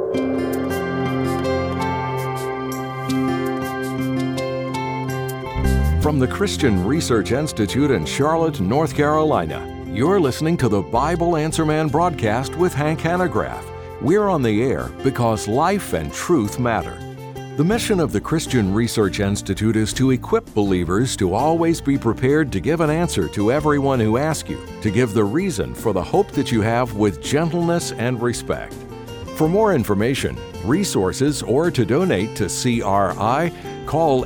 From the Christian Research Institute in Charlotte, North Carolina, you're listening to the Bible Answer Man broadcast with Hank Hanegraaff. We're on the air because life and truth matter. The mission of the Christian Research Institute is to equip believers to always be prepared to give an answer to everyone who asks you, to give the reason for the hope that you have with gentleness and respect. For more information, resources, or to donate to CRI, call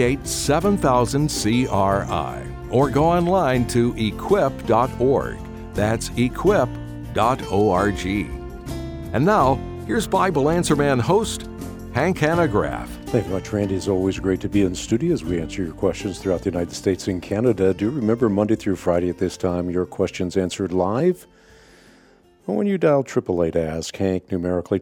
888-7000-CRI or go online to equip.org. That's equip.org. And now, here's Bible Answer Man host, Hank Hanegraaff. Thank you much, Randy. It's always great to be in the studio as we answer your questions throughout the United States and Canada. Do remember Monday through Friday at this time, your questions answered live. When you dial 888-ASK, Hank, numerically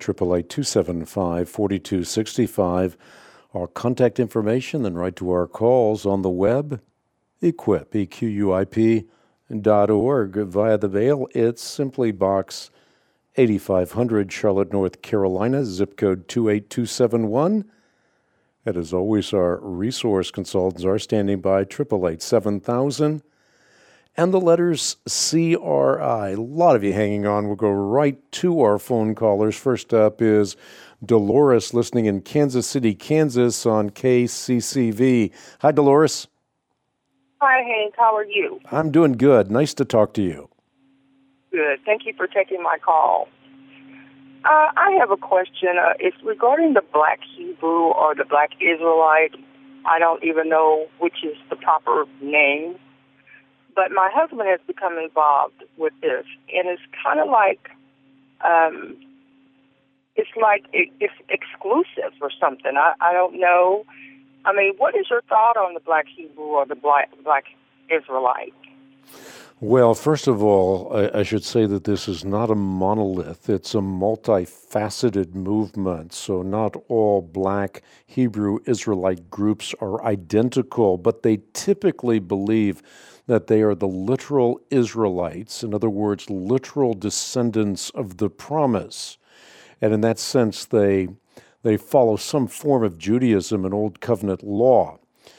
888-275-4265, our contact information, then right to our calls on the web, equip, EQUIP.org. Via the mail, it's simply box 8500, Charlotte, North Carolina, zip code 28271. And as always, our resource consultants are standing by, 888-7000. And the letters CRI. A lot of you hanging on. We'll go right to our phone callers. First up is Dolores, listening in Kansas City, Kansas on KCCV. Hi, Dolores. Hi, Hank. How are you? I'm doing good. Nice to talk to you. Good. Thank you for taking my call. I have a question. It's regarding the Black Hebrew or the Black Israelite. I don't even know which is the proper name. But my husband has become involved with this, and it's kind of like, it's exclusive or something. I don't know. I mean, what is your thought on the Black Hebrew or the Black Israelite? Well, first of all, I should say that this is not a monolith. It's a multifaceted movement. So not all Black Hebrew Israelite groups are identical, but they typically believe that they are the literal Israelites, in other words, literal descendants of the promise. And in that sense, they follow some form of Judaism and Old Covenant law.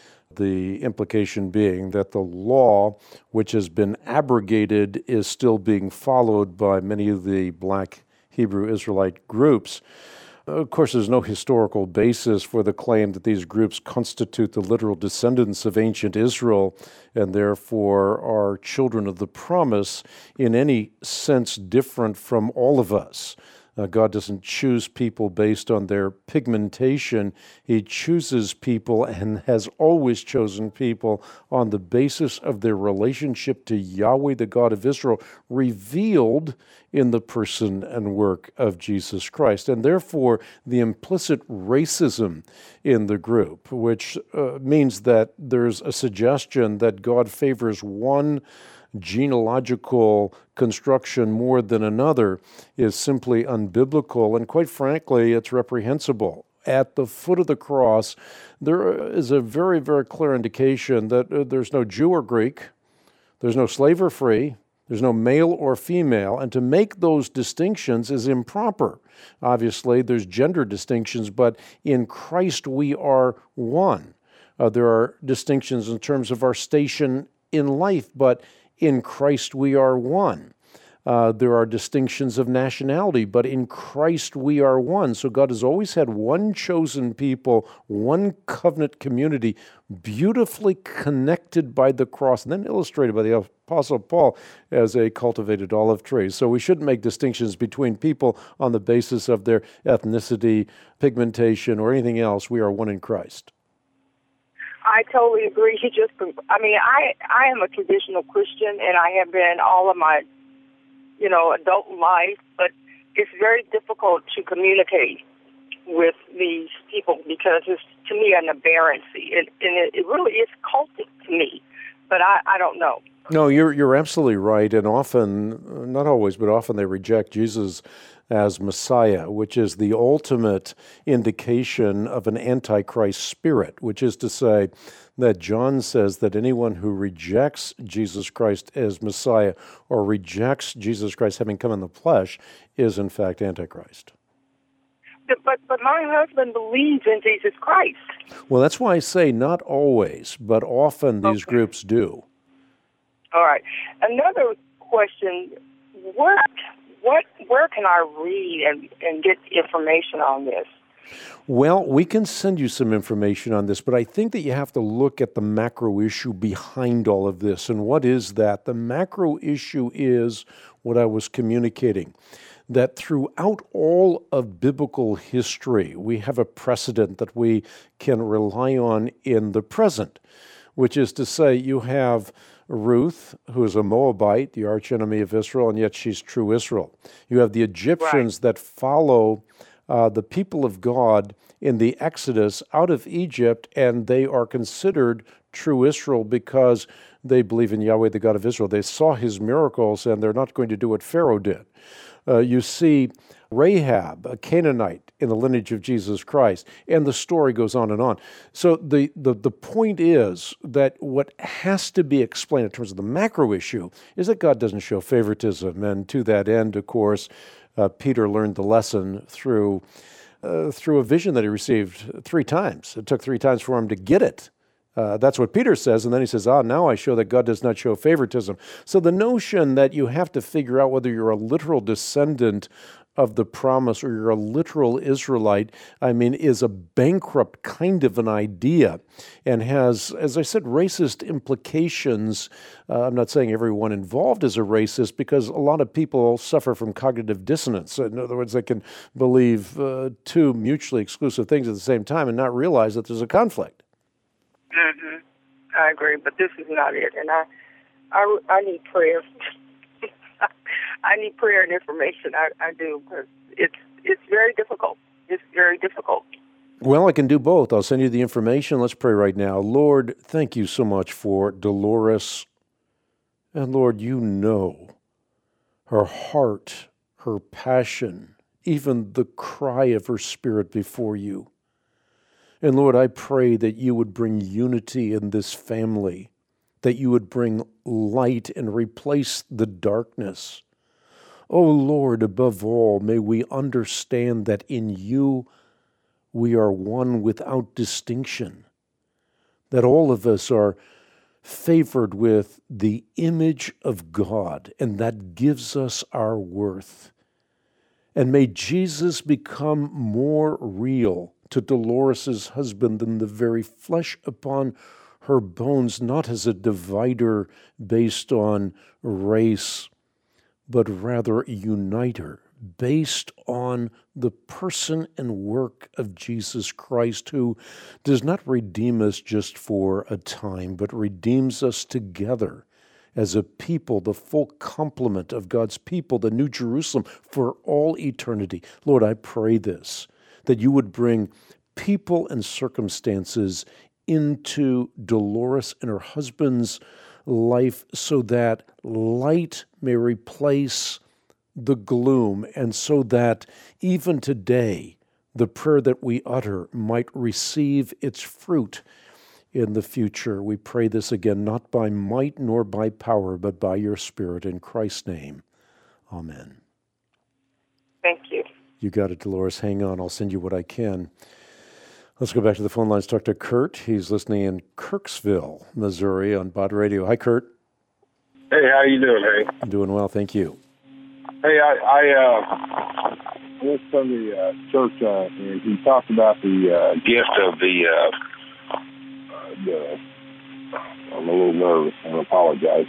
The implication being that the law, which has been abrogated, is still being followed by many of the Black Hebrew Israelite groups. Of course, there's no historical basis for the claim that these groups constitute the literal descendants of ancient Israel and therefore are children of the promise in any sense different from all of us. God doesn't choose people based on their pigmentation. He chooses people and has always chosen people on the basis of their relationship to Yahweh, the God of Israel, revealed in the person and work of Jesus Christ. And therefore, the implicit racism in the group, which means that there's a suggestion that God favors one genealogical construction more than another, is simply unbiblical, and quite frankly, it's reprehensible. At the foot of the cross, there is a very, very clear indication that there's no Jew or Greek, there's no slave or free, there's no male or female, and to make those distinctions is improper. Obviously, there's gender distinctions, but in Christ we are one. There are distinctions in terms of our station in life, but in Christ we are one. There are distinctions of nationality, but in Christ we are one. So God has always had one chosen people, one covenant community, beautifully connected by the cross, and then illustrated by the Apostle Paul as a cultivated olive tree. So we shouldn't make distinctions between people on the basis of their ethnicity, pigmentation, or anything else. We are one in Christ. I totally agree. I am a traditional Christian, and I have been all of my, adult life, but it's very difficult to communicate with these people because it's, to me, an aberrancy. It really is cultic to me, but I don't know. No, you're absolutely right, and often, not always, but often they reject Jesus as Messiah, which is the ultimate indication of an antichrist spirit, which is to say that John says that anyone who rejects Jesus Christ as Messiah or rejects Jesus Christ having come in the flesh is in fact antichrist. but my husband believes in Jesus Christ. Well, that's why I say not always, but often these groups do. All right. Another question: where can I read and get information on this? Well, we can send you some information on this, but I think that you have to look at the macro issue behind all of this. And what is that? The macro issue is what I was communicating, that throughout all of biblical history, we have a precedent that we can rely on in the present, which is to say you have Ruth, who is a Moabite, the archenemy of Israel, and yet she's true Israel. You have the Egyptians that follow the people of God in the Exodus out of Egypt, and they are considered true Israel because they believe in Yahweh, the God of Israel. They saw his miracles, and they're not going to do what Pharaoh did. You see Rahab, a Canaanite in the lineage of Jesus Christ, and the story goes on and on. So the point is that what has to be explained in terms of the macro issue is that God doesn't show favoritism, and to that end, of course, Peter learned the lesson through a vision that he received 3 times. It took 3 times for him to get it. That's what Peter says, and then he says, now I show that God does not show favoritism. So the notion that you have to figure out whether you're a literal descendant of the promise or you're a literal Israelite, is a bankrupt kind of an idea and has, as I said, racist implications. I'm not saying everyone involved is a racist, because a lot of people suffer from cognitive dissonance. In other words, they can believe 2 mutually exclusive things at the same time and not realize that there's a conflict. Mm-hmm. I agree, but this is not it, and I need prayer. I need prayer and information. I do, because it's very difficult. It's very difficult. Well, I can do both. I'll send you the information. Let's pray right now. Lord, thank you so much for Dolores. And Lord, you know her heart, her passion, even the cry of her spirit before you. And Lord, I pray that you would bring unity in this family, that you would bring light and replace the darkness. Oh Lord, above all, may we understand that in you we are one without distinction, that all of us are favored with the image of God, and that gives us our worth. And may Jesus become more real to Dolores' husband than the very flesh upon her bones, not as a divider based on race, but rather a uniter based on the person and work of Jesus Christ, who does not redeem us just for a time, but redeems us together as a people, the full complement of God's people, the New Jerusalem, for all eternity. Lord, I pray this, that you would bring people and circumstances into Dolores and her husband's life so that light may replace the gloom, and so that even today the prayer that we utter might receive its fruit in the future. We pray this again, not by might nor by power, but by your Spirit, in Christ's name. Amen. Thank you. You got it, Dolores. Hang on. I'll send you what I can. Let's go back to the phone lines. Talk to Kurt. He's listening in Kirksville, Missouri on Bod Radio. Hi, Kurt. Hey, how you doing, Hank? I'm doing well, thank you. Hey, I went from the church, and he talked about the gift of the I'm a little nervous, I apologize.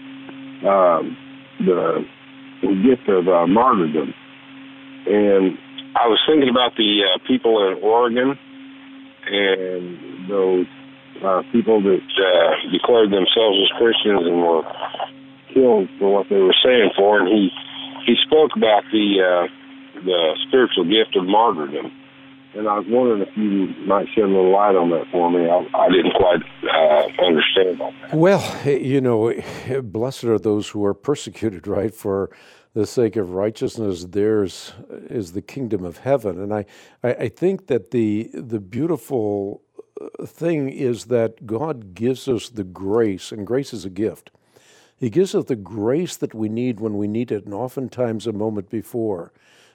The gift of martyrdom. And I was thinking about the people in Oregon and those people that declared themselves as Christians and were killed for what they were saying for, and he spoke about the spiritual gift of martyrdom, and I was wondering if you might shed a little light on that for me. I didn't quite understand all that. Well, blessed are those who are persecuted, right, for the sake of righteousness. Theirs is the kingdom of heaven. And I think that the beautiful thing is that God gives us the grace, and grace is a gift. He gives us the grace that we need when we need it, and oftentimes a moment before.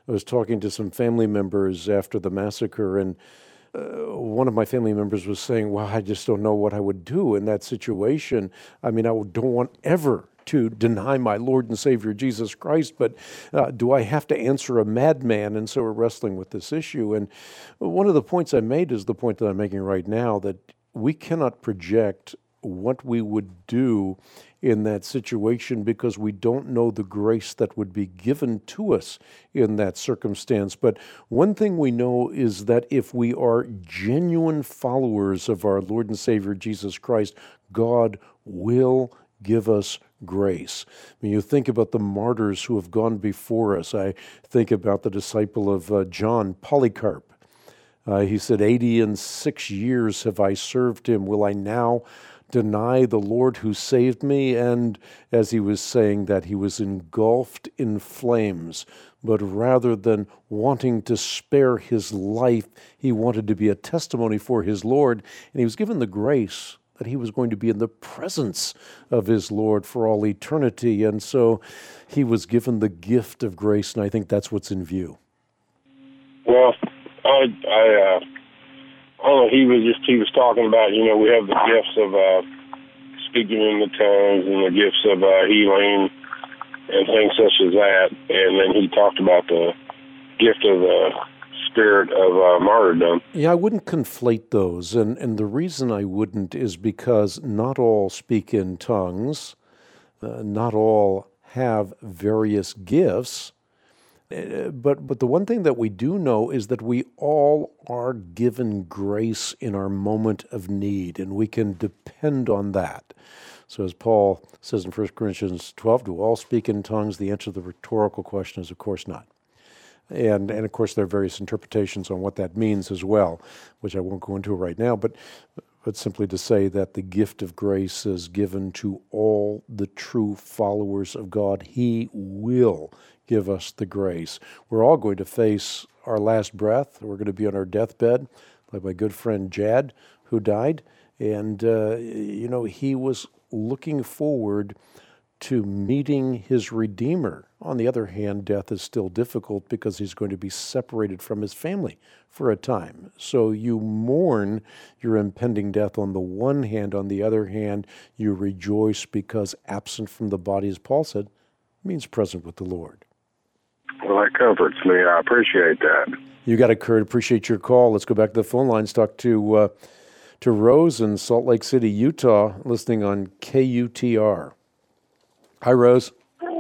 I was talking to some family members after the massacre, and one of my family members was saying, well, I just don't know what I would do in that situation. I mean, don't want ever to deny my Lord and Savior Jesus Christ, but do I have to answer a madman? And so we're wrestling with this issue. And one of the points I made is the point that I'm making right now, that we cannot project what we would do in that situation because we don't know the grace that would be given to us in that circumstance. But one thing we know is that if we are genuine followers of our Lord and Savior Jesus Christ, God will give us grace. When you think about the martyrs who have gone before us, I think about the disciple of John, Polycarp. He said, 86 years have I served him. Will I now deny the Lord who saved me? And as he was saying that, he was engulfed in flames. But rather than wanting to spare his life, he wanted to be a testimony for his Lord. And he was given the grace that he was going to be in the presence of his Lord for all eternity. And so he was given the gift of grace, and I think that's what's in view. Well, he was talking about, we have the gifts of speaking in the tongues and the gifts of healing and things such as that. And then he talked about the gift of the spirit of martyrdom. Yeah, I wouldn't conflate those. And the reason I wouldn't is because not all speak in tongues. Not all have various gifts. But the one thing that we do know is that we all are given grace in our moment of need, and we can depend on that. So as Paul says in 1 Corinthians 12, do all speak in tongues? The answer to the rhetorical question is, of course not. And of course, there are various interpretations on what that means as well, which I won't go into right now, but simply to say that the gift of grace is given to all the true followers of God. He will give us the grace. We're all going to face our last breath. We're going to be on our deathbed, like my good friend Jad, who died. And, he was looking forward to meeting his Redeemer. On the other hand, death is still difficult because he's going to be separated from his family for a time. So you mourn your impending death on the one hand. On the other hand, you rejoice because absent from the body, as Paul said, means present with the Lord. Well, that comforts me. I appreciate that. You got it, Kurt. Appreciate your call. Let's go back to the phone lines. Talk to Rose in Salt Lake City, Utah, listening on KUTR. Hi, Rose.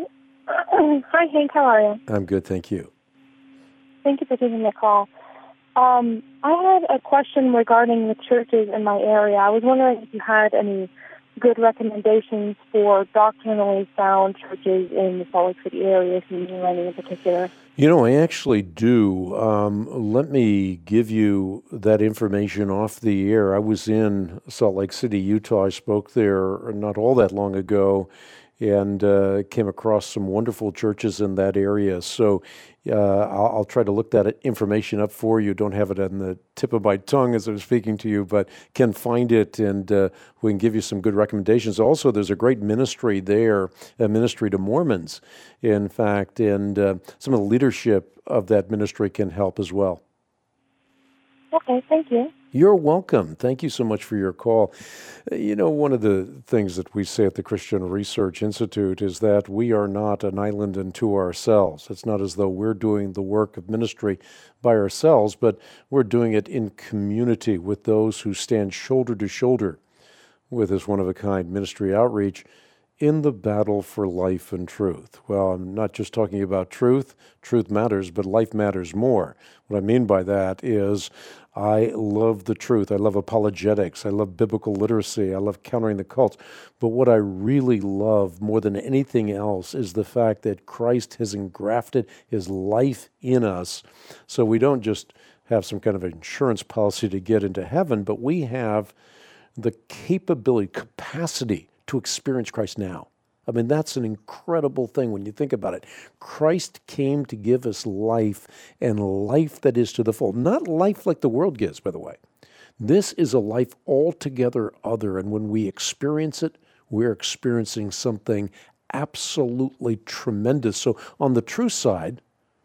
Hi, Hank. How are you? I'm good, thank you. Thank you for taking the call. I had a question regarding the churches in my area. I was wondering if you had any good recommendations for doctrinally sound churches in the Salt Lake City area, if you knew any in particular. I actually do. Let me give you that information off the air. I was in Salt Lake City, Utah. I spoke there not all that long ago, and came across some wonderful churches in that area. So I'll try to look that information up for you. Don't have it on the tip of my tongue as I'm speaking to you, but can find it, and we can give you some good recommendations. Also, there's a great ministry there, a ministry to Mormons, in fact, and some of the leadership of that ministry can help as well. Okay, thank you. You're welcome. Thank you so much for your call. One of the things that we say at the Christian Research Institute is that we are not an island unto ourselves. It's not as though we're doing the work of ministry by ourselves, but we're doing it in community with those who stand shoulder to shoulder with this one-of-a-kind ministry outreach in the battle for life and truth. Well, I'm not just talking about truth. Truth matters, but life matters more. What I mean by that is I love the truth. I love apologetics. I love biblical literacy. I love countering the cults. But what I really love more than anything else is the fact that Christ has engrafted his life in us. So we don't just have some kind of insurance policy to get into heaven, but we have the capacity to experience Christ now. I mean, that's an incredible thing when you think about it. Christ came to give us life, and life that is to the full. Not life like the world gives, by the way. This is a life altogether other, and when we experience it, we're experiencing something absolutely tremendous. So on the true side,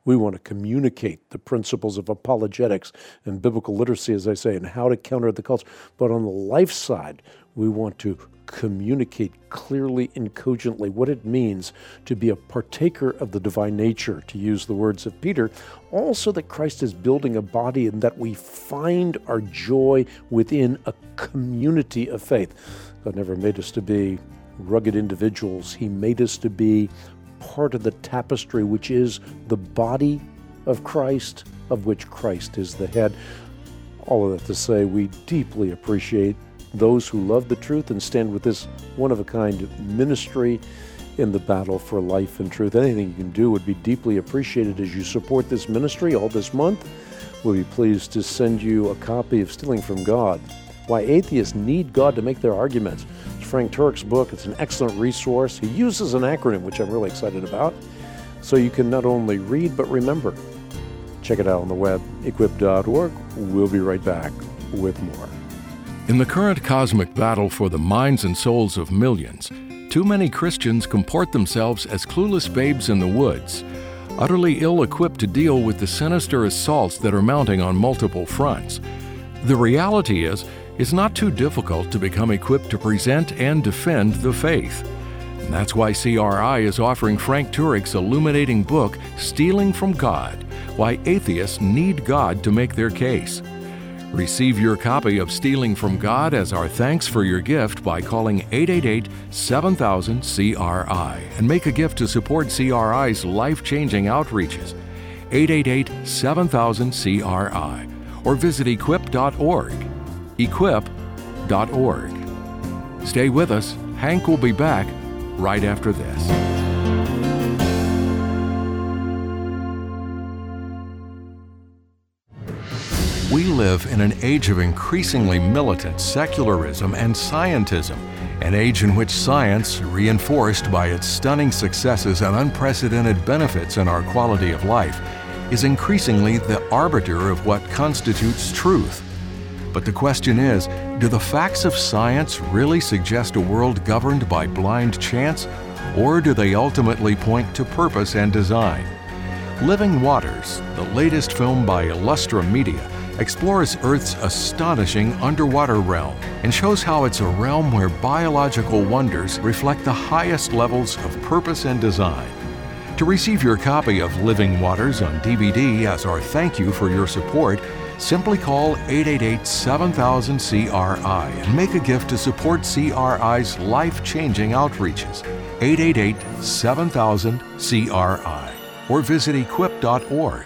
We want to communicate the principles of apologetics and biblical literacy, as I say, and how to counter the cults. But on the life side, we want to communicate clearly and cogently what it means to be a partaker of the divine nature, to use the words of Peter. Also that Christ is building a body and that we find our joy within a community of faith. God never made us to be rugged individuals. He made us to be part of the tapestry, which is the body of Christ, of which Christ is the head. All of that to say, we deeply appreciate those who love the truth and stand with this one-of-a-kind ministry in the battle for life and truth. Anything you can do would be deeply appreciated as you support this ministry all this month. We'll be pleased to send you a copy of Stealing from God, Why Atheists Need God to Make Their Arguments. It's Frank Turek's book. It's an excellent resource. He uses an acronym, which I'm really excited about, so you can not only read but remember. Check it out on the web, equip.org. We'll be right back with more. In the current cosmic battle for the minds and souls of millions, too many Christians comport themselves as clueless babes in the woods, utterly ill-equipped to deal with the sinister assaults that are mounting on multiple fronts. The reality is, it's not too difficult to become equipped to present and defend the faith. And that's why CRI is offering Frank Turek's illuminating book, Stealing from God, Why Atheists Need God to Make Their Case. Receive your copy of Stealing from God as our thanks for your gift by calling 888-7000-CRI and make a gift to support CRI's life-changing outreaches. 888-7000-CRI or visit equip.org. Equip.org. Stay with us. Hank will be back right after this. We live in an age of increasingly militant secularism and scientism, an age in which science, reinforced by its stunning successes and unprecedented benefits in our quality of life, is increasingly the arbiter of what constitutes truth. But the question is, do the facts of science really suggest a world governed by blind chance, or do they ultimately point to purpose and design? Living Waters, the latest film by Illustra Media, explores Earth's astonishing underwater realm and shows how it's a realm where biological wonders reflect the highest levels of purpose and design. To receive your copy of Living Waters on DVD as our thank you for your support, simply call 888-7000-CRI and make a gift to support CRI's life-changing outreaches. 888-7000-CRI or visit equip.org.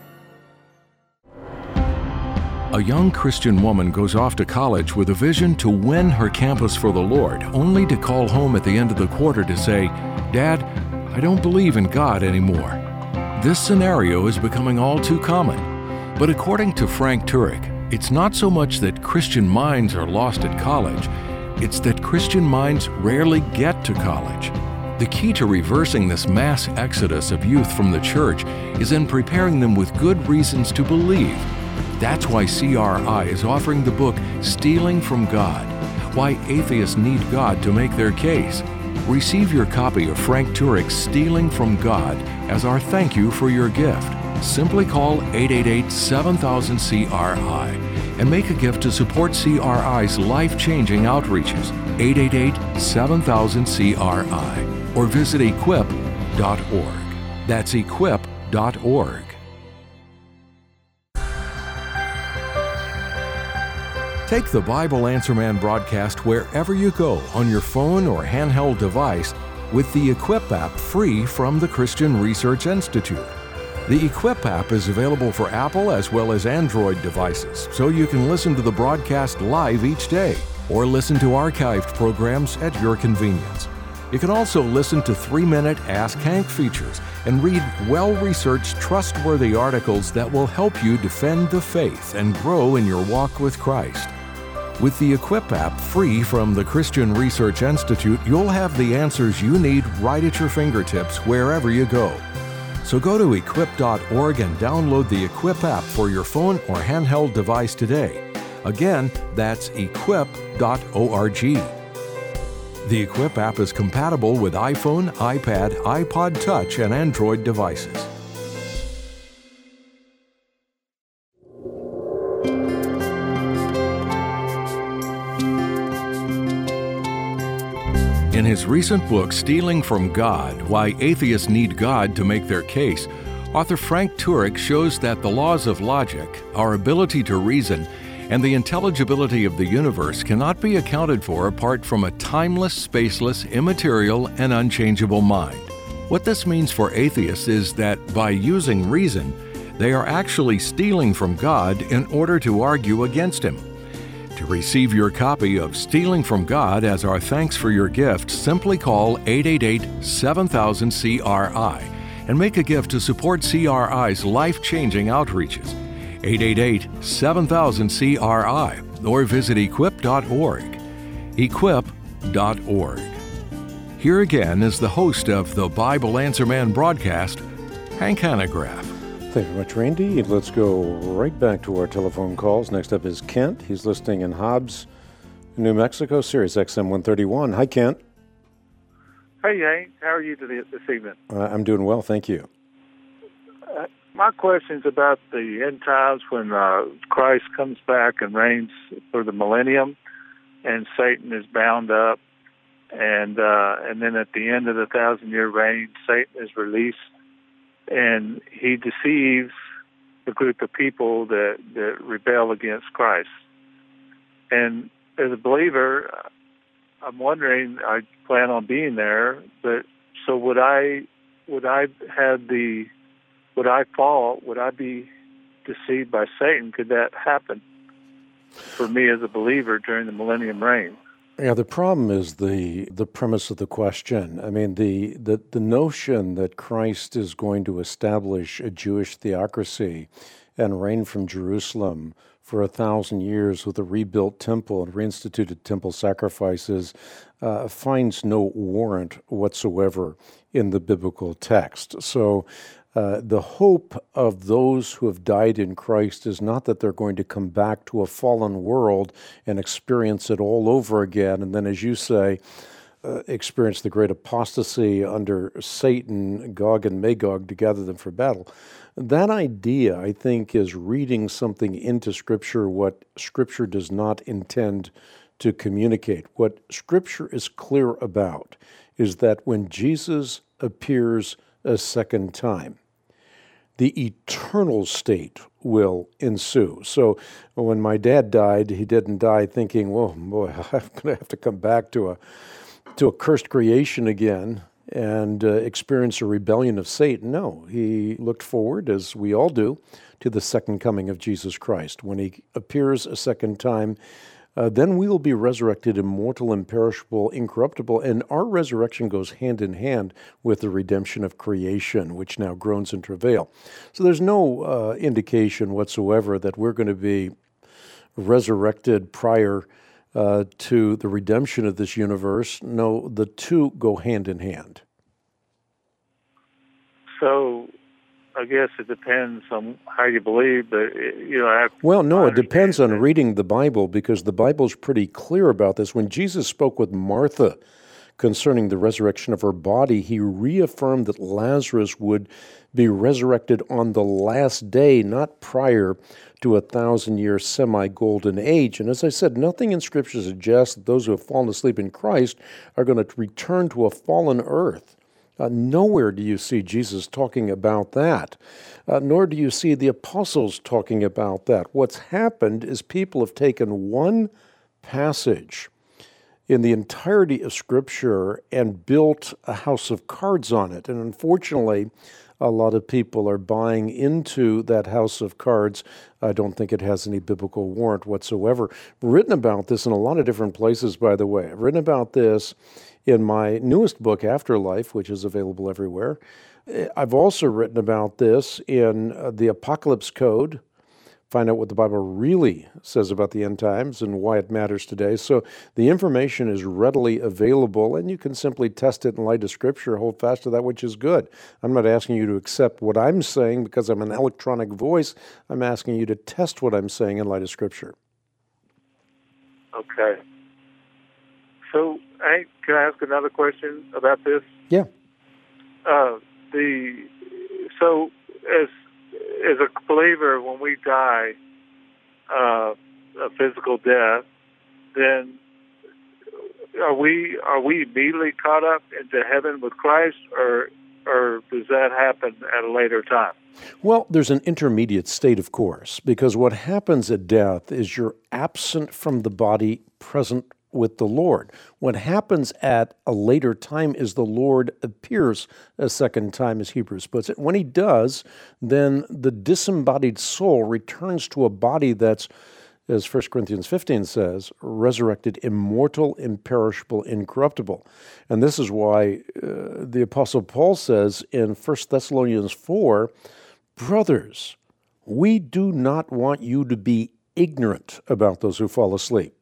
A young Christian woman goes off to college with a vision to win her campus for the Lord, only to call home at the end of the quarter to say, "Dad, I don't believe in God anymore." This scenario is becoming all too common. But according to Frank Turek, it's not so much that Christian minds are lost at college, it's that Christian minds rarely get to college. The key to reversing this mass exodus of youth from the church is in preparing them with good reasons to believe. That's why CRI is offering the book Stealing from God, Why Atheists Need God to Make Their Case. Receive your copy of Frank Turek's Stealing from God as our thank you for your gift. Simply call 888-7000-CRI and make a gift to support CRI's life-changing outreaches. 888-7000-CRI or visit equip.org. That's equip.org. Take the Bible Answer Man broadcast wherever you go on your phone or handheld device with the Equip app free from the Christian Research Institute. The Equip app is available for Apple as well as Android devices, so you can listen to the broadcast live each day or listen to archived programs at your convenience. You can also listen to 3-minute Ask Hank features and read well-researched, trustworthy articles that will help you defend the faith and grow in your walk with Christ. With the Equip app free from the Christian Research Institute, you'll have the answers you need right at your fingertips wherever you go. So go to equip.org and download the Equip app for your phone or handheld device today. Again, that's equip.org. The Equip app is compatible with iPhone, iPad, iPod Touch, and Android devices. In his recent book, Stealing from God, Why Atheists Need God to Make Their Case, author Frank Turek shows that the laws of logic, our ability to reason, and the intelligibility of the universe cannot be accounted for apart from a timeless, spaceless, immaterial, and unchangeable mind. What this means for atheists is that by using reason, they are actually stealing from God in order to argue against Him. To receive your copy of Stealing from God as our thanks for your gift, simply call 888-7000-CRI and make a gift to support CRI's life-changing outreaches. 888-7000-CRI or visit equip.org. Equip.org. Here again is the host of the Bible Answer Man broadcast, Hank Hanegraaff. Thank you very much, Randy. Let's go right back to our telephone calls. Next up is Kent. He's listening in Hobbs, New Mexico, Sirius XM 131. Hi, Kent. Hey, Hank. How are you this evening? I'm doing well, thank you. My question's about the end times when Christ comes back and reigns for the millennium, and Satan is bound up, and then at the end of the 1,000-year reign, Satan is released, and he deceives the group of people that rebel against Christ. And as a believer, I'm wondering, I plan on being there, but so would I fall? Would I be deceived by Satan? Could that happen for me as a believer during the millennium reign? Yeah, the problem is the premise of the question. I mean, the notion that Christ is going to establish a Jewish theocracy and reign from Jerusalem for 1,000 years with a rebuilt temple and reinstituted temple sacrifices finds no warrant whatsoever in the biblical text. So the hope of those who have died in Christ is not that they're going to come back to a fallen world and experience it all over again, and then, as you say, experience the great apostasy under Satan, Gog and Magog, to gather them for battle. That idea, I think, is reading something into Scripture what Scripture does not intend to communicate. What Scripture is clear about is that when Jesus appears a second time, the eternal state will ensue. So when my dad died, he didn't die thinking, "Well, boy, I'm going to have to come back to a cursed creation again and experience a rebellion of Satan." No, he looked forward, as we all do, to the second coming of Jesus Christ. When he appears a second time, then we will be resurrected, immortal, imperishable, incorruptible, and our resurrection goes hand in hand with the redemption of creation, which now groans in travail. So there's no indication whatsoever that we're going to be resurrected prior to the redemption of this universe. No, the two go hand in hand. So I guess it depends on how you believe, but it depends on reading the Bible, because the Bible's pretty clear about this. When Jesus spoke with Martha concerning the resurrection of her body, he reaffirmed that Lazarus would be resurrected on the last day, not prior to a 1,000-year semi-golden age. And as I said, nothing in Scripture suggests that those who have fallen asleep in Christ are going to return to a fallen earth. Nowhere do you see Jesus talking about that, nor do you see the apostles talking about that. What's happened is people have taken one passage in the entirety of Scripture and built a house of cards on it. And unfortunately, a lot of people are buying into that house of cards. I don't think it has any biblical warrant whatsoever. I've written about this in a lot of different places, by the way. I've written about this in my newest book, Afterlife, which is available everywhere. I've also written about this in the Apocalypse Code. Find out what the Bible really says about the end times and why it matters today. So the information is readily available, and you can simply test it in light of Scripture, hold fast to that which is good. I'm not asking you to accept what I'm saying because I'm an electronic voice. I'm asking you to test what I'm saying in light of Scripture. Okay. So, Hank, can I ask another question about this? Yeah. So as a believer, when we die a physical death, then are we immediately caught up into heaven with Christ, or does that happen at a later time? Well, there's an intermediate state, of course, because what happens at death is you're absent from the body, present with the Lord. What happens at a later time is the Lord appears a second time, as Hebrews puts it. When he does, then the disembodied soul returns to a body that's, as 1 Corinthians 15 says, resurrected, immortal, imperishable, incorruptible. And this is why the Apostle Paul says in 1 Thessalonians 4, brothers, we do not want you to be ignorant about those who fall asleep,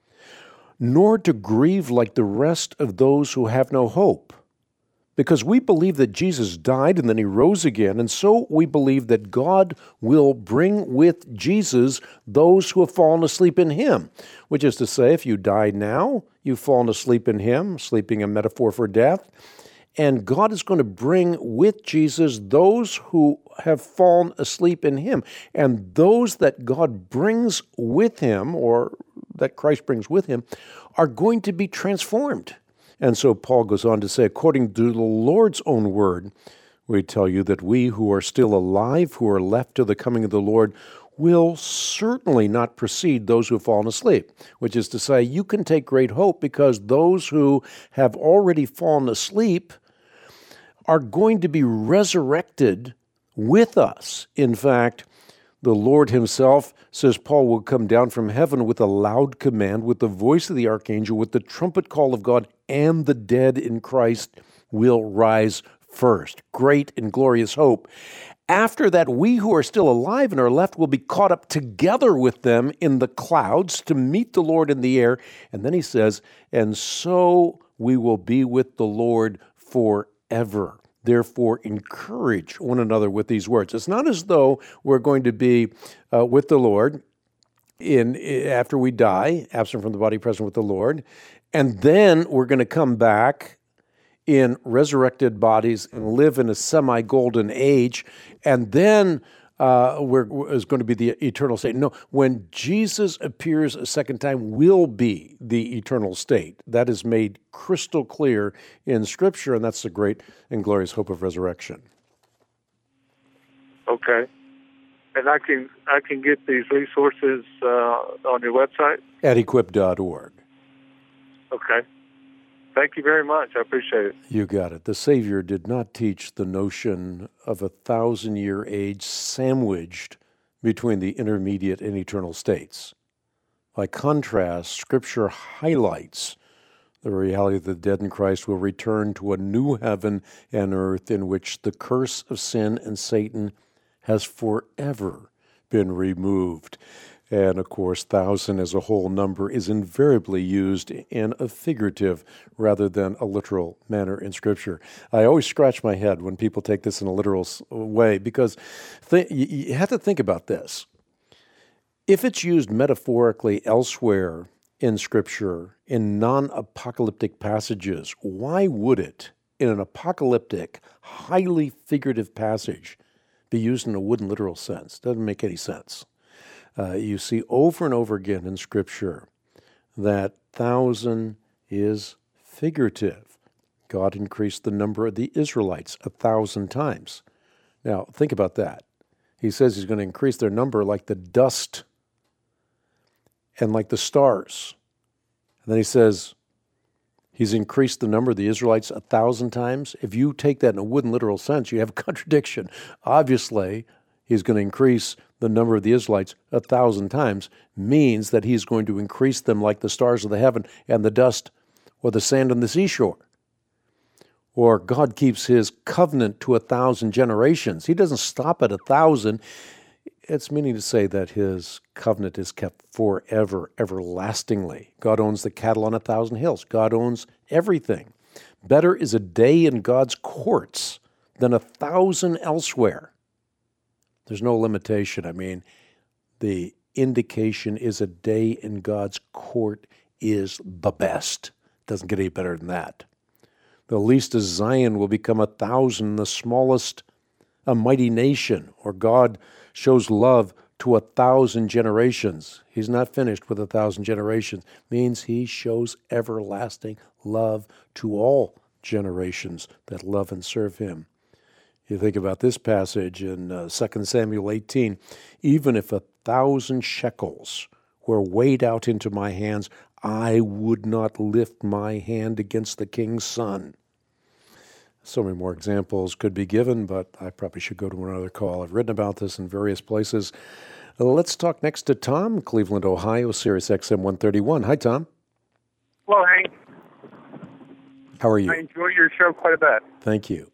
nor to grieve like the rest of those who have no hope. Because we believe that Jesus died and then he rose again, and so we believe that God will bring with Jesus those who have fallen asleep in him. Which is to say, if you die now, you've fallen asleep in him, sleeping a metaphor for death, and God is going to bring with Jesus those who have fallen asleep in him. And those that God brings with him, or that Christ brings with him, are going to be transformed. And so Paul goes on to say, according to the Lord's own word, we tell you that we who are still alive, who are left to the coming of the Lord, will certainly not precede those who have fallen asleep. Which is to say, you can take great hope because those who have already fallen asleep are going to be resurrected with us. In fact, the Lord himself, says Paul, will come down from heaven with a loud command, with the voice of the archangel, with the trumpet call of God, and the dead in Christ will rise first. Great and glorious hope. After that, we who are still alive and are left will be caught up together with them in the clouds to meet the Lord in the air. And then he says, and so we will be with the Lord forever. Therefore, encourage one another with these words. It's not as though we're going to be with the Lord after we die, absent from the body, present with the Lord, and then we're going to come back in resurrected bodies and live in a semi-golden age, and then is going to be the eternal state. No, when Jesus appears a second time will be the eternal state. That is made crystal clear in Scripture, and that's the great and glorious hope of resurrection. Okay. And I can get these resources on your website? At equip.org. Okay. Thank you very much. I appreciate it. You got it. The Savior did not teach the notion of a 1,000-year age sandwiched between the intermediate and eternal states. By contrast, Scripture highlights the reality that the dead in Christ will return to a new heaven and earth in which the curse of sin and Satan has forever been removed. And, of course, 1,000 as a whole number is invariably used in a figurative rather than a literal manner in Scripture. I always scratch my head when people take this in a literal way because you have to think about this. If it's used metaphorically elsewhere in Scripture, in non-apocalyptic passages, why would it, in an apocalyptic, highly figurative passage, be used in a wooden literal sense? Doesn't make any sense. You see over and over again in Scripture that 1,000 is figurative. God increased the number of the Israelites 1,000 times. Now, think about that. He says he's going to increase their number like the dust and like the stars. And then he says he's increased the number of the Israelites 1,000 times. If you take that in a wooden literal sense, you have a contradiction. Obviously, he's going to increase the number of the Israelites 1,000 times, means that he's going to increase them like the stars of the heaven and the dust or the sand on the seashore. Or God keeps his covenant to 1,000 generations. He doesn't stop at 1,000. It's meaning to say that his covenant is kept forever, everlastingly. God owns the cattle on 1,000 hills. God owns everything. Better is a day in God's courts than 1,000 elsewhere. There's no limitation. I mean, the indication is a day in God's court is the best. Doesn't get any better than that. The least of Zion will become 1,000, the smallest a mighty nation, or God shows love to 1,000 generations. He's not finished with 1,000 generations. Means he shows everlasting love to all generations that love and serve him. You think about this passage in 2 Samuel 18. Even if 1,000 shekels were weighed out into my hands, I would not lift my hand against the king's son. So many more examples could be given, but I probably should go to another call. I've written about this in various places. Let's talk next to Tom, Cleveland, Ohio, Sirius XM 131. Hi, Tom. Hello, Hank. How are you? I enjoy your show quite a bit. Thank you.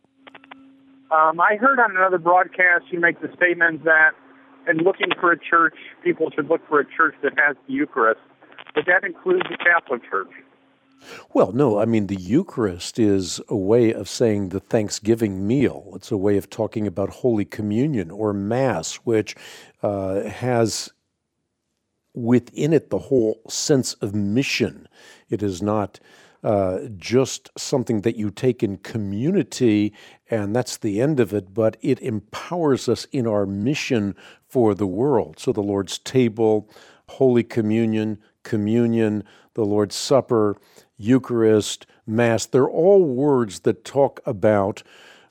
I heard on another broadcast you make the statement that in looking for a church, people should look for a church that has the Eucharist. Would that include the Catholic Church? Well, no. I mean, the Eucharist is a way of saying the Thanksgiving meal. It's a way of talking about Holy Communion or Mass, which has within it the whole sense of mission. It is not just something that you take in community and that's the end of it, but it empowers us in our mission for the world. So the Lord's table, Holy Communion, communion, the Lord's Supper, Eucharist, Mass, they're all words that talk about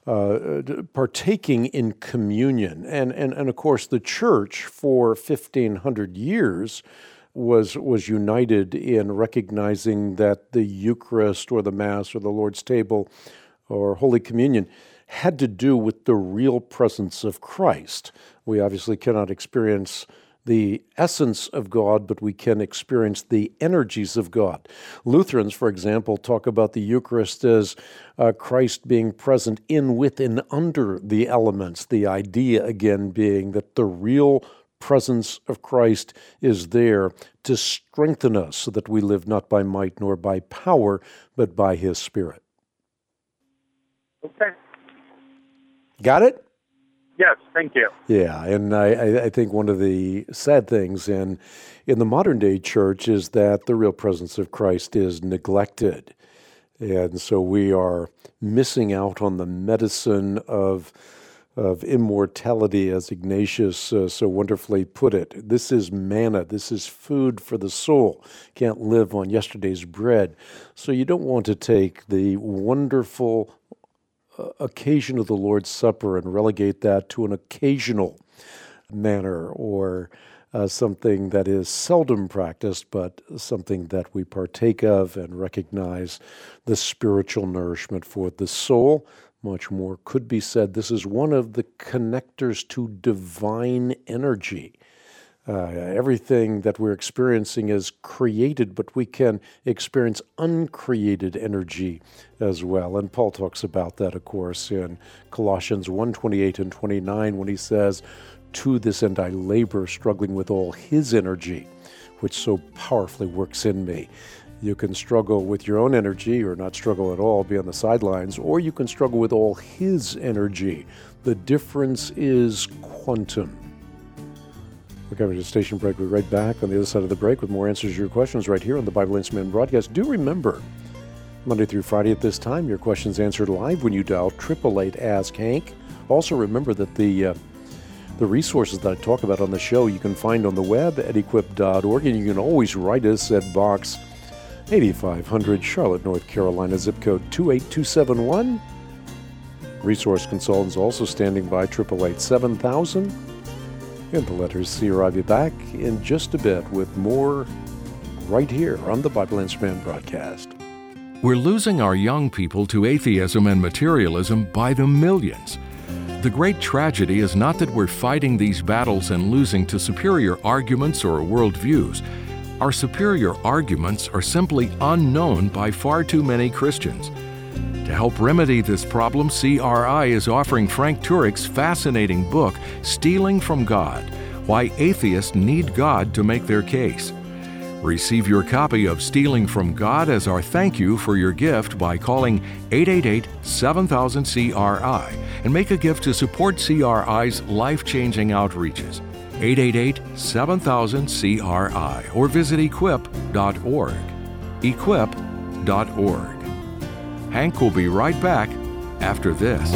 partaking in communion. And of course, the church for 1,500 years was united in recognizing that the Eucharist or the Mass or the Lord's table or Holy Communion had to do with the real presence of Christ. We obviously cannot experience the essence of God, but we can experience the energies of God. Lutherans, for example, talk about the Eucharist as Christ being present in, with, and under the elements. The idea, again, being that the real presence of Christ is there to strengthen us so that we live not by might nor by power, but by His Spirit. Okay. Got it? Yes, thank you. Yeah, and I think one of the sad things in the modern day church is that the real presence of Christ is neglected. And so we are missing out on the medicine of immortality, as Ignatius so wonderfully put it. This is manna. This is food for the soul. Can't live on yesterday's bread. So you don't want to take the wonderful occasion of the Lord's Supper and relegate that to an occasional manner or something that is seldom practiced, but something that we partake of and recognize the spiritual nourishment for the soul. Much more could be said. This is one of the connectors to divine energy. Everything that we're experiencing is created, but we can experience uncreated energy as well. And Paul talks about that, of course, in Colossians 1:28 and 29, when he says, "To this end I labor, struggling with all His energy, which so powerfully works in me." You can struggle with your own energy or not struggle at all, be on the sidelines, or you can struggle with all His energy. The difference is quantum. We're coming to a station break. We'll be right back on the other side of the break with more answers to your questions right here on the Bible Answer Man broadcast. Do remember, Monday through Friday at this time, your questions answered live when you dial 888-ASK-HANK. Also remember that the resources that I talk about on the show you can find on the web at equip.org, and you can always write us at Box 8500, Charlotte, North Carolina, zip code 28271. Resource consultants also standing by, 888-7000. And the letters C. I'll be back in just a bit with more right here on the Bible Answer Man broadcast. We're losing our young people to atheism and materialism by the millions. The great tragedy is not that we're fighting these battles and losing to superior arguments or worldviews. Our superior arguments are simply unknown by far too many Christians. To help remedy this problem, CRI is offering Frank Turek's fascinating book, Stealing from God: Why Atheists Need God to Make Their Case. Receive your copy of Stealing from God as our thank you for your gift by calling 888-7000-CRI and make a gift to support CRI's life-changing outreaches. 888-7000-CRI or visit equip.org. Equip.org. Hank will be right back after this.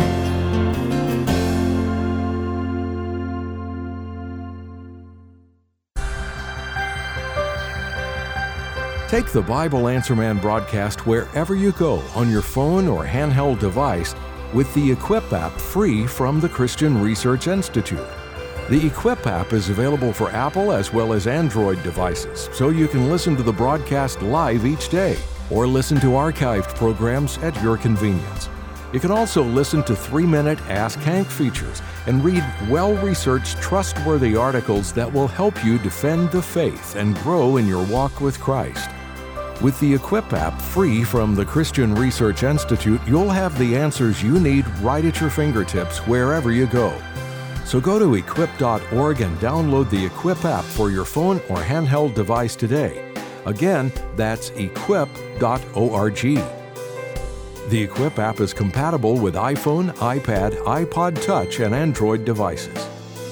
Take the Bible Answer Man broadcast wherever you go on your phone or handheld device with the Equip app free from the Christian Research Institute. The Equip app is available for Apple as well as Android devices, so you can listen to the broadcast live each day or listen to archived programs at your convenience. You can also listen to 3-minute Ask Hank features and read well-researched, trustworthy articles that will help you defend the faith and grow in your walk with Christ. With the Equip app free from the Christian Research Institute, you'll have the answers you need right at your fingertips wherever you go. So go to equip.org and download the Equip app for your phone or handheld device today. Again, that's equip.org. The Equip app is compatible with iPhone, iPad, iPod Touch, and Android devices.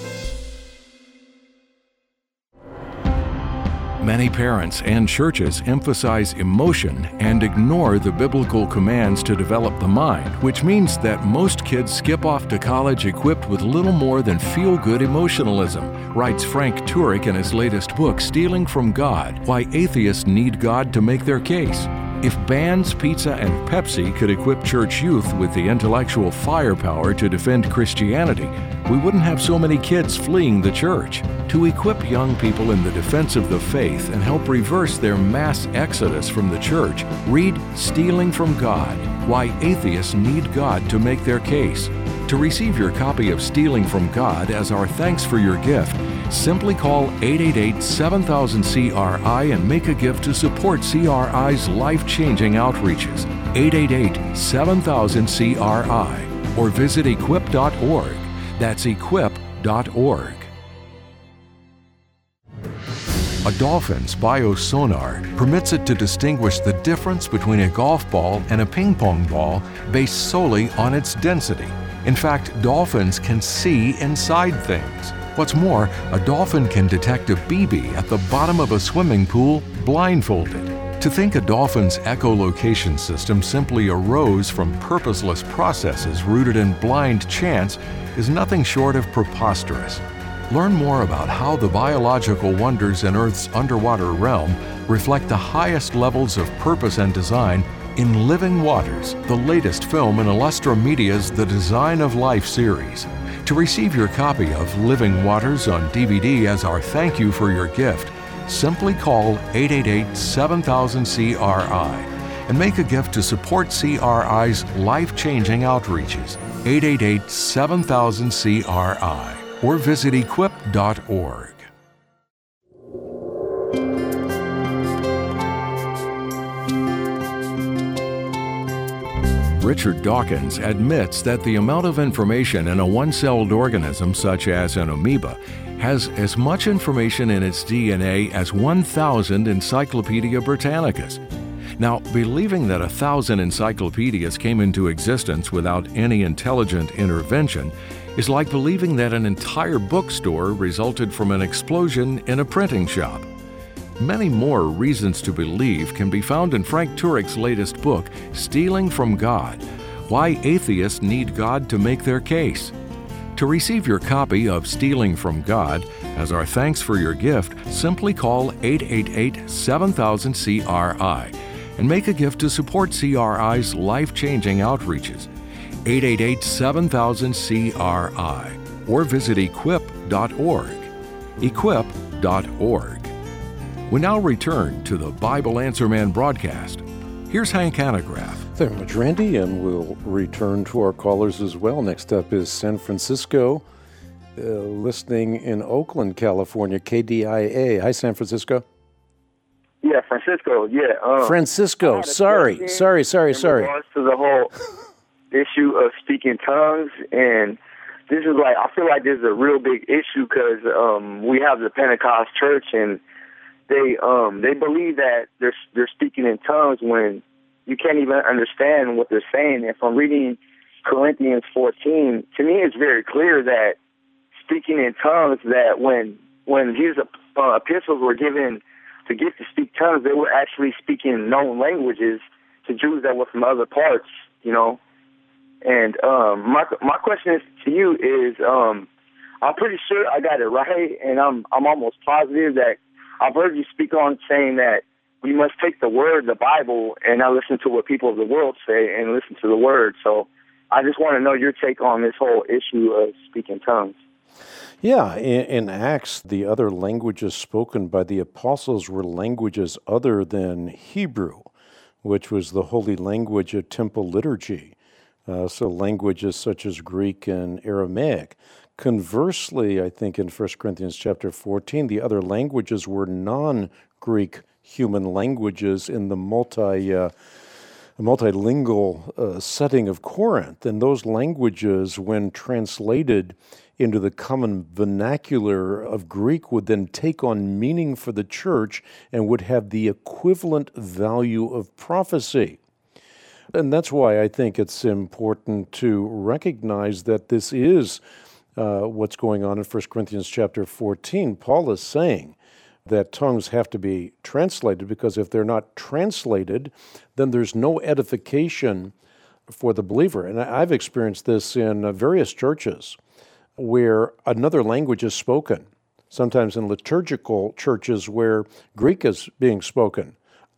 Many parents and churches emphasize emotion and ignore the biblical commands to develop the mind, which means that most kids skip off to college equipped with little more than feel-good emotionalism, writes Frank Turek in his latest book, Stealing from God: Why Atheists Need God to Make Their Case. If bands, pizza, and Pepsi could equip church youth with the intellectual firepower to defend Christianity, we wouldn't have so many kids fleeing the church. To equip young people in the defense of the faith and help reverse their mass exodus from the church, read Stealing from God: Why Atheists Need God to Make Their Case. To receive your copy of Stealing from God as our thanks for your gift, simply call 888-7000-CRI and make a gift to support CRI's life-changing outreaches. 888-7000-CRI or visit equip.org. That's equip.org. A dolphin's biosonar permits it to distinguish the difference between a golf ball and a ping pong ball based solely on its density. In fact, dolphins can see inside things. What's more, a dolphin can detect a BB at the bottom of a swimming pool blindfolded. To think a dolphin's echolocation system simply arose from purposeless processes rooted in blind chance is nothing short of preposterous. Learn more about how the biological wonders in Earth's underwater realm reflect the highest levels of purpose and design in Living Waters, the latest film in Illustra Media's The Design of Life series. To receive your copy of Living Waters on DVD as our thank you for your gift, simply call 888-7000-CRI and make a gift to support CRI's life-changing outreaches. 888-7000-CRI or visit equip.org. Richard Dawkins admits that the amount of information in a one-celled organism, such as an amoeba, has as much information in its DNA as 1,000 Encyclopedia Britannicas. Now, believing that 1,000 encyclopedias came into existence without any intelligent intervention is like believing that an entire bookstore resulted from an explosion in a printing shop. Many more reasons to believe can be found in Frank Turek's latest book, Stealing from God: Why Atheists Need God to Make Their Case. To receive your copy of Stealing from God as our thanks for your gift, simply call 888-7000-CRI and make a gift to support CRI's life-changing outreaches. 888-7000-CRI or visit equip.org. Equip.org. We now return to the Bible Answer Man broadcast. Here's Hank Hanegraaff. Thank you much, Randy, and we'll return to our callers as well. Next up is San Francisco, listening in Oakland, California, KDIA. Hi, San Francisco. Yeah, Francisco, yeah. Francisco, sorry. In regards to the whole issue of speaking tongues, and this is like, I feel like this is a real big issue because we have the Pentecost Church, and they believe that they're speaking in tongues when you can't even understand what they're saying. If I'm reading Corinthians 14, to me it's very clear that speaking in tongues, that when his epistles were given to get to speak tongues, they were actually speaking known languages to Jews that were from other parts, you know. And my question is to you is, I'm pretty sure I got it right, and I'm almost positive that I've heard you speak on saying that we must take the word, the Bible, and not listen to what people of the world say and listen to the word. So I just want to know your take on this whole issue of speaking tongues. Yeah, in Acts, the other languages spoken by the apostles were languages other than Hebrew, which was the holy language of temple liturgy. So languages such as Greek and Aramaic. Conversely, I think in 1 Corinthians chapter 14, the other languages were non-Greek human languages in the multilingual setting of Corinth. And those languages, when translated into the common vernacular of Greek, would then take on meaning for the church and would have the equivalent value of prophecy. And that's why I think it's important to recognize that this is what's going on in 1 Corinthians chapter 14. Paul is saying that tongues have to be translated, because if they're not translated, then there's no edification for the believer. And I've experienced this in various churches where another language is spoken, sometimes in liturgical churches where Greek is being spoken.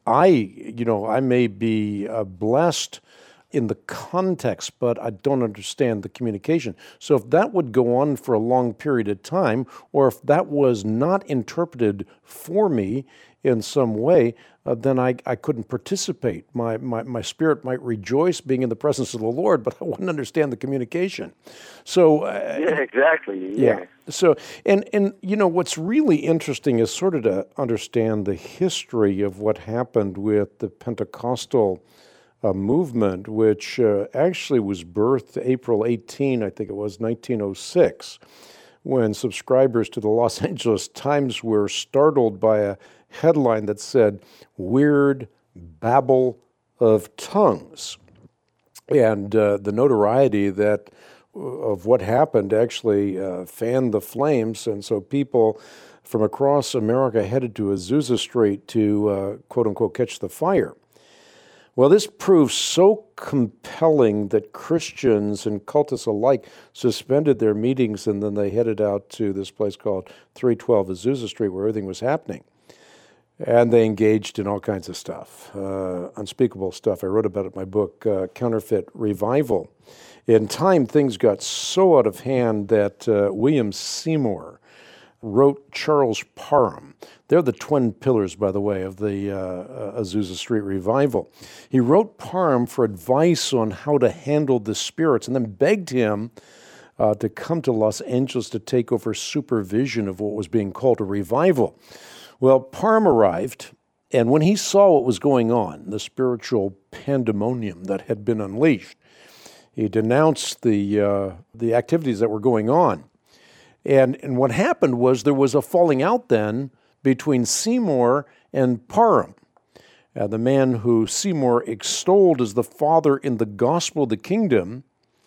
I may be blessed in the context, but I don't understand the communication. So if that would go on for a long period of time, or if that was not interpreted for me in some way, then I couldn't participate. My spirit might rejoice being in the presence of the Lord, but I wouldn't understand the communication. So yeah, exactly. Yeah. So and what's really interesting is sort of to understand the history of what happened with the Pentecostal movement, which actually was birthed April 18, I think it was, 1906, when subscribers to the Los Angeles Times were startled by a headline that said, "Weird Babble of Tongues." And the notoriety of what happened actually fanned the flames, and so people from across America headed to Azusa Street to, quote-unquote, catch the fire. Well, this proved so compelling that Christians and cultists alike suspended their meetings, and then they headed out to this place called 312 Azusa Street, where everything was happening. And they engaged in all kinds of stuff, unspeakable stuff. I wrote about it in my book, Counterfeit Revival. In time, things got so out of hand that William Seymour wrote Charles Parham. They're the twin pillars, by the way, of the Azusa Street Revival. He wrote Parham for advice on how to handle the spirits, and then begged him to come to Los Angeles to take over supervision of what was being called a revival. Well, Parham arrived, and when he saw what was going on, the spiritual pandemonium that had been unleashed, he denounced the activities that were going on. And what happened was there was a falling out then between Seymour and Parham. The man who Seymour extolled as the father in the gospel of the kingdom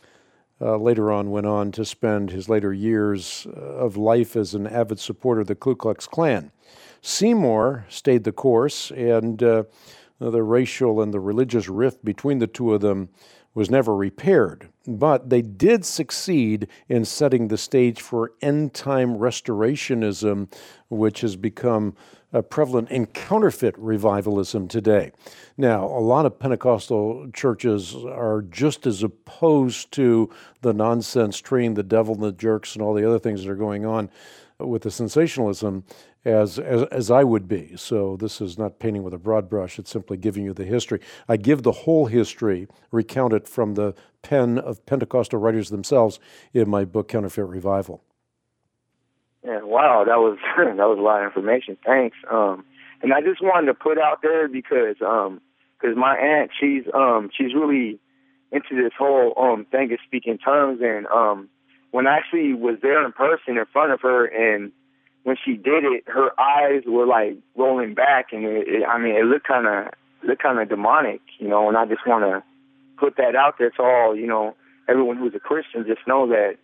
later on went on to spend his later years of life as an avid supporter of the Ku Klux Klan. Seymour stayed the course, and the racial and the religious rift between the two of them was never repaired. But they did succeed in setting the stage for end-time restorationism, which has become prevalent in counterfeit revivalism today. Now, a lot of Pentecostal churches are just as opposed to the nonsense treating the devil and the jerks and all the other things that are going on with the sensationalism as I would be. So this is not painting with a broad brush, it's simply giving you the history. I give the whole history, recount it from the pen of Pentecostal writers themselves in my book, Counterfeit Revival. Yeah, wow, that was a lot of information. Thanks. And I just wanted to put out there because my aunt, she's really into this whole thing of speaking tongues, and when I actually was there in person in front of her, and when she did it, her eyes were like rolling back, and it looked kind of demonic, and I just want to put that out there to all, everyone who's a Christian, just know that,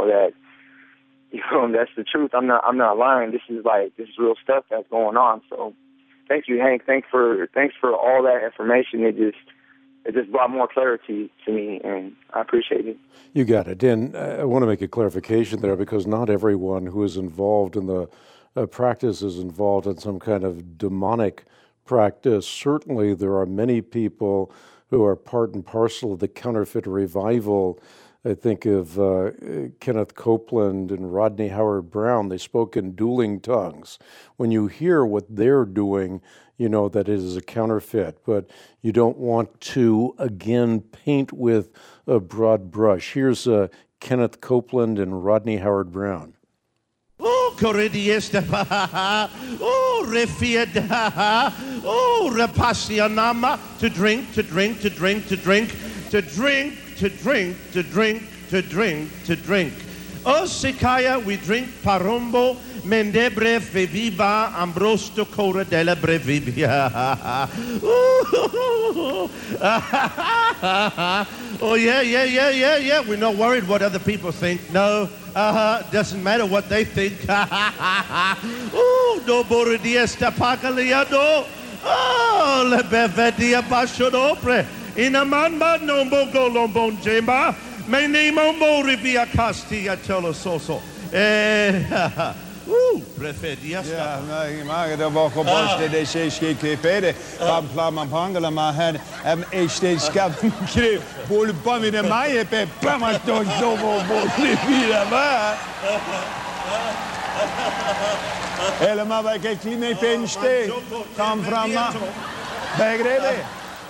that's the truth. I'm not lying. This is real stuff that's going on. So, thank you, Hank. Thanks for all that information. It just brought more clarity to me, and I appreciate it. You got it. And I want to make a clarification there, because not everyone who is involved in the practice is involved in some kind of demonic practice. Certainly there are many people who are part and parcel of the counterfeit revival. I think of Kenneth Copeland and Rodney Howard-Browne. They spoke in dueling tongues. When you hear what they're doing, you know that it is a counterfeit, but you don't want to, again, paint with a broad brush. Here's Kenneth Copeland and Rodney Howard-Browne. Oh, Corridiesta, oh, Refieda, oh, Repassianama, to drink, to drink, to drink, to drink, to drink, to drink, to drink, to drink, to drink. Oh, Sikaya, we drink Parombo, Mendebre, Feviva, Ambrosto, Cora della Brevibia. Oh, yeah. We're not worried what other people think. No, doesn't matter what they think. Oh, no Borodiesta Pacaliado. Oh, Le Bevedia Bashodopre. In a manba no bogo lombon jemba. My name on Borivia Castia Cholo Soso. Preferias. Ja, maar dat was gewoon de CSG-KPD. Van Plaman Pangala, maar ik steeds kan krijgen. Bol bam in de maaie, pe pamas toch zo Bolivia, maar. Helemaal bij kijk die mee penste. Kam frama. Begrepen?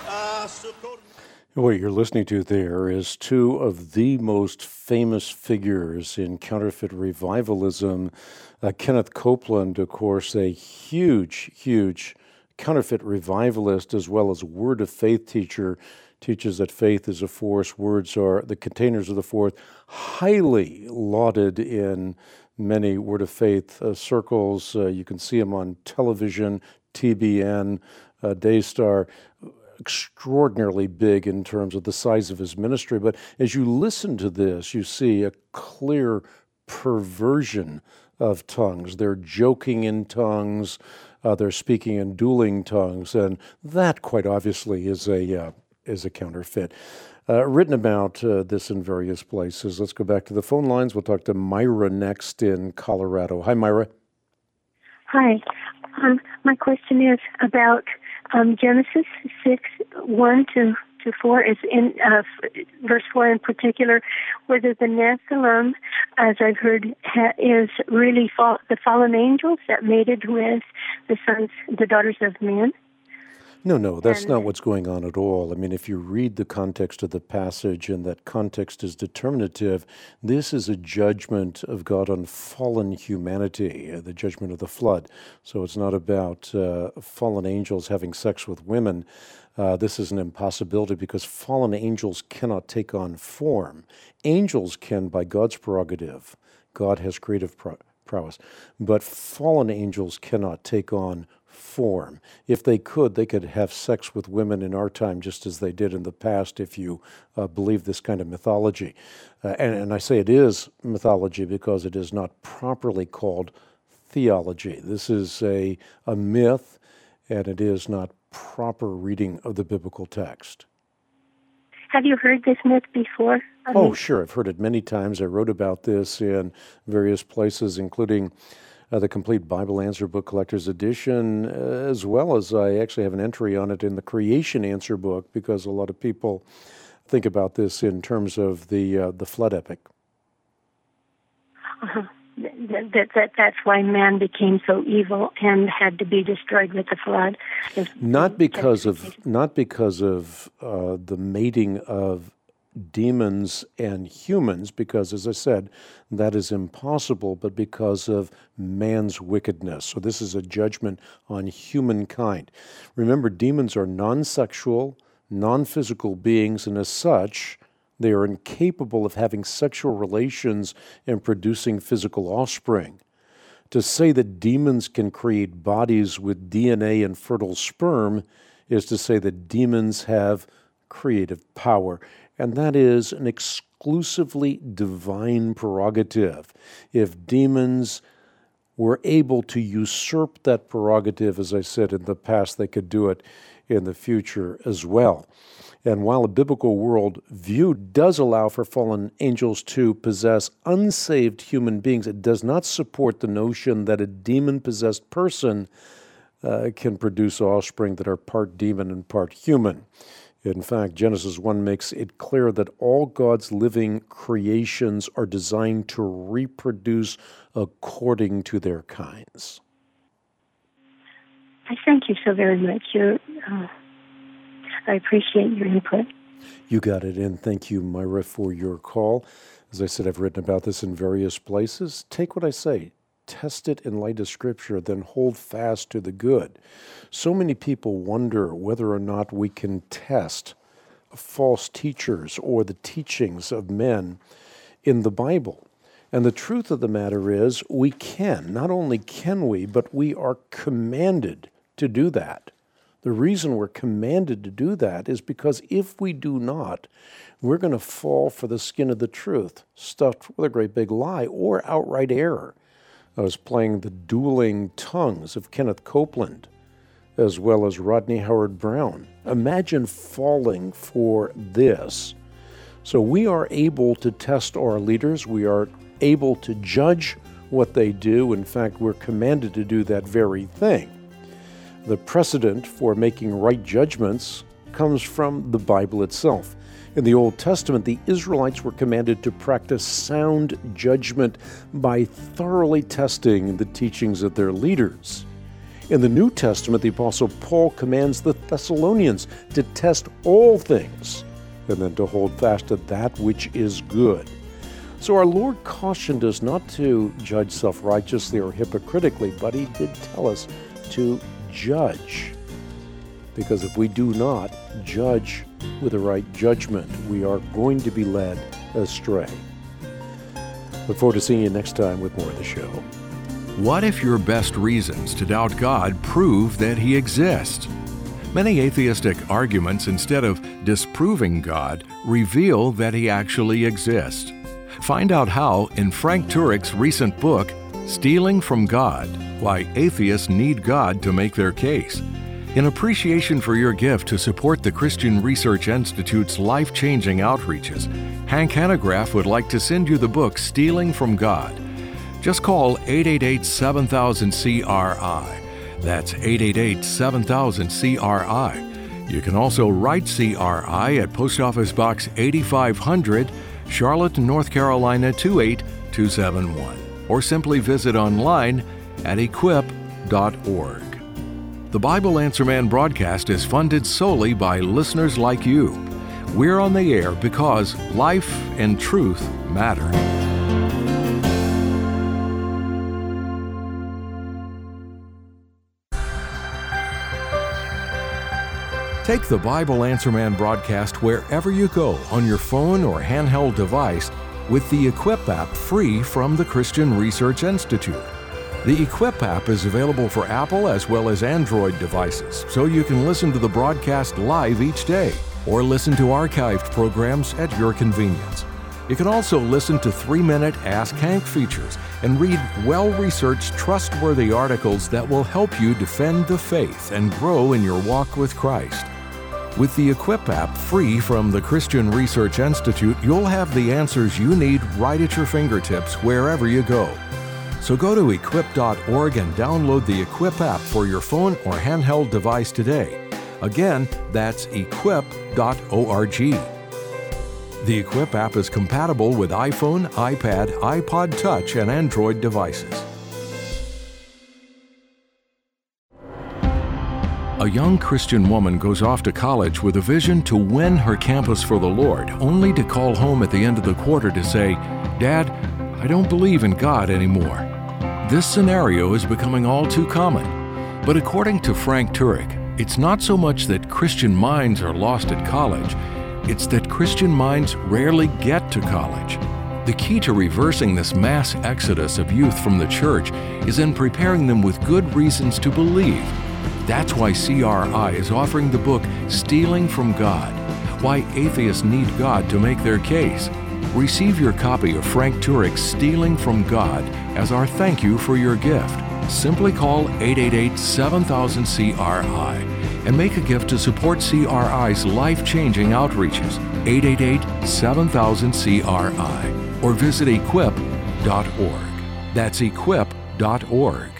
What you're listening to there is two of the most famous figures in counterfeit revivalism. Kenneth Copeland, of course, a huge counterfeit revivalist as well as Word of Faith teacher, teaches that faith is a force. Words are the containers of the force, highly lauded in many Word of Faith circles. You can see him on television, TBN, Daystar. Extraordinarily big in terms of the size of his ministry. But as you listen to this, you see a clear perversion of tongues. They're joking in tongues. They're speaking in dueling tongues. And that, quite obviously, is a counterfeit. Written about this in various places. Let's go back to the phone lines. We'll talk to Myra next in Colorado. Hi, Myra. Hi. My question is about Genesis 6:1-4 is in verse 4 in particular, whether the Nephilim, as I've heard, is really the fallen angels that mated with the daughters of men. No, that's not what's going on at all. I mean, if you read the context of the passage, and that context is determinative, this is a judgment of God on fallen humanity, the judgment of the flood. So it's not about fallen angels having sex with women. This is an impossibility because fallen angels cannot take on form. Angels can by God's prerogative. God has creative prowess. But fallen angels cannot take on form. If they could have sex with women in our time just as they did in the past, if you believe this kind of mythology. And I say it is mythology because it is not properly called theology. This is a myth, and it is not proper reading of the biblical text. Have you heard this myth before? Sure. I've heard it many times. I wrote about this in various places, including the Complete Bible Answer Book Collector's Edition, as well as I actually have an entry on it in the Creation Answer Book, because a lot of people think about this in terms of the flood epic. That's why man became so evil and had to be destroyed with the flood. Not because of the mating of demons and humans, because, as I said, that is impossible, but because of man's wickedness. So this is a judgment on humankind. Remember, demons are non-sexual, non-physical beings, and as such, they are incapable of having sexual relations and producing physical offspring. To say that demons can create bodies with DNA and fertile sperm is to say that demons have creative power. And that is an exclusively divine prerogative. If demons were able to usurp that prerogative, as I said in the past, they could do it in the future as well. And while a biblical world view does allow for fallen angels to possess unsaved human beings, it does not support the notion that a demon-possessed person can produce offspring that are part demon and part human. In fact, Genesis 1 makes it clear that all God's living creations are designed to reproduce according to their kinds. I thank you so very much. I appreciate your input. You got it, and thank you, Myra, for your call. As I said, I've written about this in various places. Take what I say, test it in light of Scripture, then hold fast to the good. So many people wonder whether or not we can test false teachers or the teachings of men in the Bible. And the truth of the matter is, we can. Not only can we, but we are commanded to do that. The reason we're commanded to do that is because if we do not, we're going to fall for the skin of the truth, stuffed with a great big lie or outright error. I was playing The Dueling Tongues of Kenneth Copeland, as well as Rodney Howard-Browne. Imagine falling for this. So we are able to test our leaders. We are able to judge what they do. In fact, we're commanded to do that very thing. The precedent for making right judgments comes from the Bible itself. In the Old Testament, the Israelites were commanded to practice sound judgment by thoroughly testing the teachings of their leaders. In the New Testament, the Apostle Paul commands the Thessalonians to test all things and then to hold fast to that which is good. So our Lord cautioned us not to judge self-righteously or hypocritically, but He did tell us to judge. Because if we do not judge with the right judgment, we are going to be led astray. Look forward to seeing you next time with more of the show. What if your best reasons to doubt God prove that He exists? Many atheistic arguments, instead of disproving God, reveal that He actually exists. Find out how in Frank Turek's recent book, Stealing from God: Why Atheists Need God to Make Their Case. In appreciation for your gift to support the Christian Research Institute's life-changing outreaches, Hank Hanegraaff would like to send you the book Stealing from God. Just call 888-7000-CRI. That's 888-7000-CRI. You can also write CRI at Post Office Box 8500, Charlotte, North Carolina 28271. Or simply visit online at equip.org. The Bible Answer Man broadcast is funded solely by listeners like you. We're on the air because life and truth matter. Take the Bible Answer Man broadcast wherever you go on your phone or handheld device with the Equip app, free from the Christian Research Institute. The Equip app is available for Apple as well as Android devices, so you can listen to the broadcast live each day or listen to archived programs at your convenience. You can also listen to 3-minute Ask Hank features and read well-researched, trustworthy articles that will help you defend the faith and grow in your walk with Christ. With the Equip app, free from the Christian Research Institute, you'll have the answers you need right at your fingertips wherever you go. So go to equip.org and download the Equip app for your phone or handheld device today. Again, that's equip.org. The Equip app is compatible with iPhone, iPad, iPod Touch, and Android devices. A young Christian woman goes off to college with a vision to win her campus for the Lord, only to call home at the end of the quarter to say, "Dad, I don't believe in God anymore." This scenario is becoming all too common. But according to Frank Turek, it's not so much that Christian minds are lost at college, it's that Christian minds rarely get to college. The key to reversing this mass exodus of youth from the church is in preparing them with good reasons to believe. That's why CRI is offering the book Stealing from God: Why Atheists Need God to Make Their Case. Receive your copy of Frank Turek's Stealing from God as our thank you for your gift. Simply call 888-7000-CRI and make a gift to support CRI's life-changing outreaches, 888-7000-CRI, or visit equip.org. That's equip.org.